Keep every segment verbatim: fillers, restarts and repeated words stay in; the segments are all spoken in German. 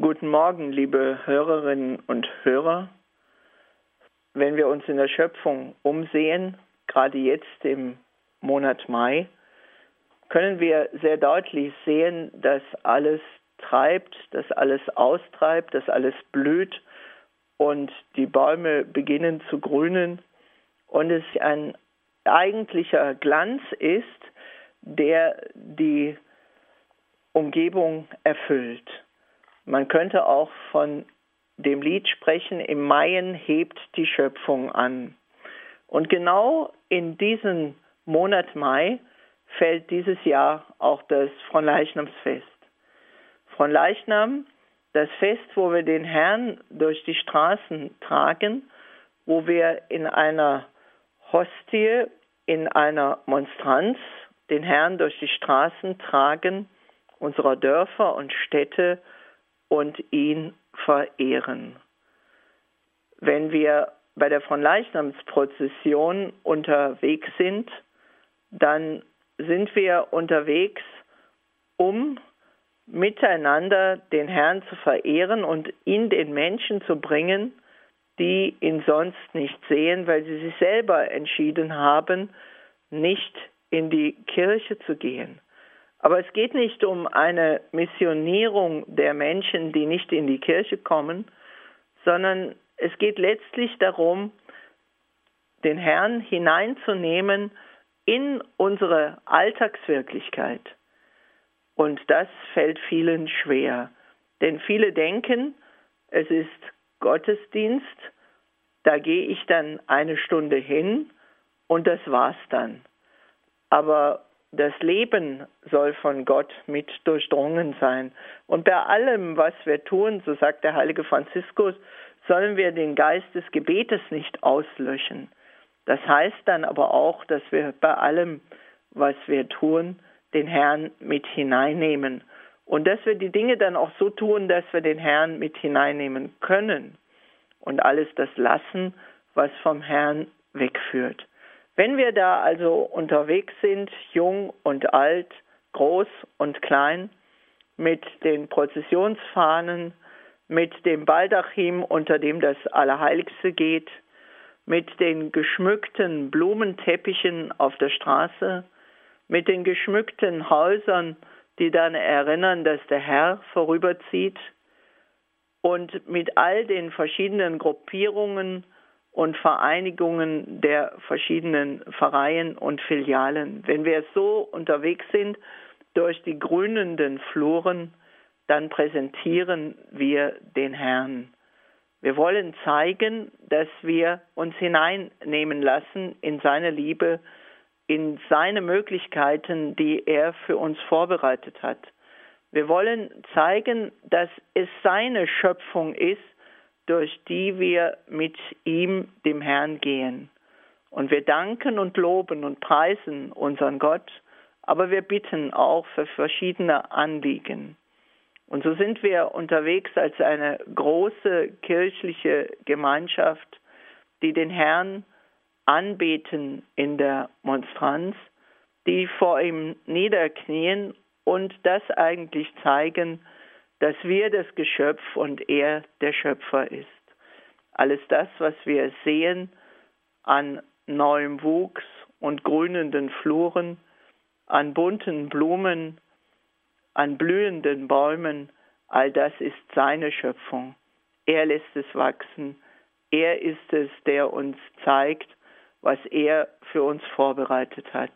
Guten Morgen, liebe Hörerinnen und Hörer. Wenn wir uns in der Schöpfung umsehen, gerade jetzt im Monat Mai, können wir sehr deutlich sehen, dass alles treibt, dass alles austreibt, dass alles blüht und die Bäume beginnen zu grünen und es ein eigentlicher Glanz ist, der die Umgebung erfüllt. Man könnte auch von dem Lied sprechen, im Maien hebt die Schöpfung an. Und genau in diesen Monat Mai fällt dieses Jahr auch das Fronleichnamsfest. Fronleichnam, das Fest, wo wir den Herrn durch die Straßen tragen, wo wir in einer Hostie, in einer Monstranz den Herrn durch die Straßen tragen, unserer Dörfer und Städte, und ihn verehren. Wenn wir bei der Fronleichnamsprozession unterwegs sind, dann sind wir unterwegs, um miteinander den Herrn zu verehren und ihn den Menschen zu bringen, die ihn sonst nicht sehen, weil sie sich selber entschieden haben, nicht in die Kirche zu gehen. Aber es geht nicht um eine Missionierung der Menschen, die nicht in die Kirche kommen, sondern es geht letztlich darum, den Herrn hineinzunehmen in unsere Alltagswirklichkeit. Und das fällt vielen schwer. Denn viele denken, es ist Gottesdienst, da gehe ich dann eine Stunde hin und das war's dann. Aber das Leben soll von Gott mit durchdrungen sein. Und bei allem, was wir tun, so sagt der heilige Franziskus, sollen wir den Geist des Gebetes nicht auslöschen. Das heißt dann aber auch, dass wir bei allem, was wir tun, den Herrn mit hineinnehmen. Und dass wir die Dinge dann auch so tun, dass wir den Herrn mit hineinnehmen können. Und alles das lassen, was vom Herrn wegführt. Wenn wir da also unterwegs sind, jung und alt, groß und klein, mit den Prozessionsfahnen, mit dem Baldachim, unter dem das Allerheiligste geht, mit den geschmückten Blumenteppichen auf der Straße, mit den geschmückten Häusern, die dann erinnern, dass der Herr vorüberzieht, und mit all den verschiedenen Gruppierungen und Vereinigungen der verschiedenen Pfarreien und Filialen. Wenn wir so unterwegs sind durch die grünenden Fluren, dann präsentieren wir den Herrn. Wir wollen zeigen, dass wir uns hineinnehmen lassen in seine Liebe, in seine Möglichkeiten, die er für uns vorbereitet hat. Wir wollen zeigen, dass es seine Schöpfung ist, durch die wir mit ihm, dem Herrn, gehen. Und wir danken und loben und preisen unseren Gott, aber wir bitten auch für verschiedene Anliegen. Und so sind wir unterwegs als eine große kirchliche Gemeinschaft, die den Herrn anbeten in der Monstranz, die vor ihm niederknien und das eigentlich zeigen, dass wir das Geschöpf und er der Schöpfer ist. Alles das, was wir sehen an neuem Wuchs und grünenden Fluren, an bunten Blumen, an blühenden Bäumen, all das ist seine Schöpfung. Er lässt es wachsen. Er ist es, der uns zeigt, was er für uns vorbereitet hat.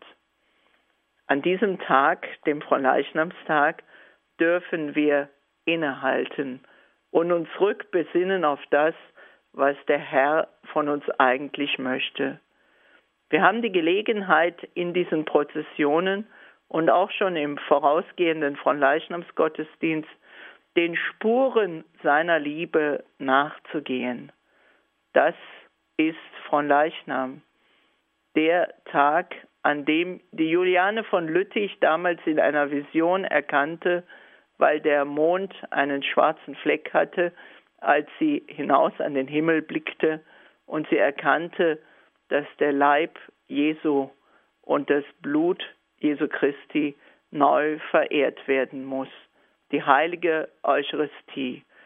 An diesem Tag, dem Fronleichnamstag, dürfen wir innehalten und uns rückbesinnen auf das, was der Herr von uns eigentlich möchte. Wir haben die Gelegenheit, in diesen Prozessionen und auch schon im vorausgehenden Fronleichnamsgottesdienst den Spuren seiner Liebe nachzugehen. Das ist Fronleichnam, der Tag, an dem die Juliane von Lüttich damals in einer Vision erkannte, weil der Mond einen schwarzen Fleck hatte, als sie hinaus an den Himmel blickte und sie erkannte, dass der Leib Jesu und das Blut Jesu Christi neu verehrt werden muss. Die heilige Eucharistie.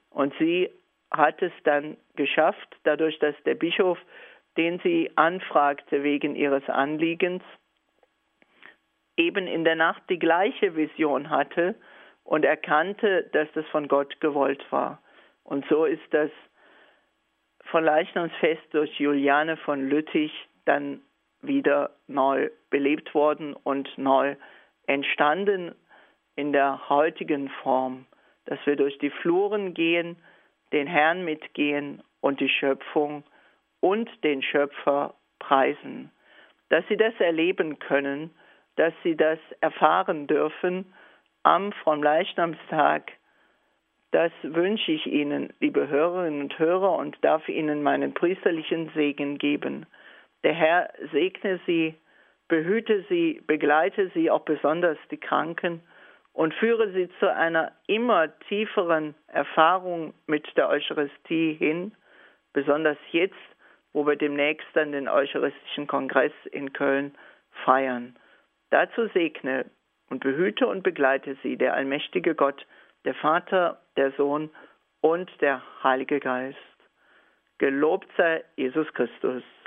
Und sie hat es dann geschafft, dadurch, dass der Bischof, den sie anfragte wegen ihres Anliegens, eben in der Nacht die gleiche Vision hatte und erkannte, dass das von Gott gewollt war. Und so ist das von Leichnamsfest durch Juliane von Lüttich dann wieder neu belebt worden und neu entstanden in der heutigen Form, dass wir durch die Fluren gehen, den Herrn mitgehen und die Schöpfung und den Schöpfer preisen. Dass sie das erleben können, dass sie das erfahren dürfen am Fronleichnamstag, das wünsche ich Ihnen, liebe Hörerinnen und Hörer, und darf Ihnen meinen priesterlichen Segen geben. Der Herr segne Sie, behüte Sie, begleite Sie, auch besonders die Kranken, und führe Sie zu einer immer tieferen Erfahrung mit der Eucharistie hin, besonders jetzt, wo wir demnächst dann den Eucharistischen Kongress in Köln feiern. Dazu segne und behüte und begleite Sie der allmächtige Gott, der Vater, der Sohn und der Heilige Geist. Gelobt sei Jesus Christus.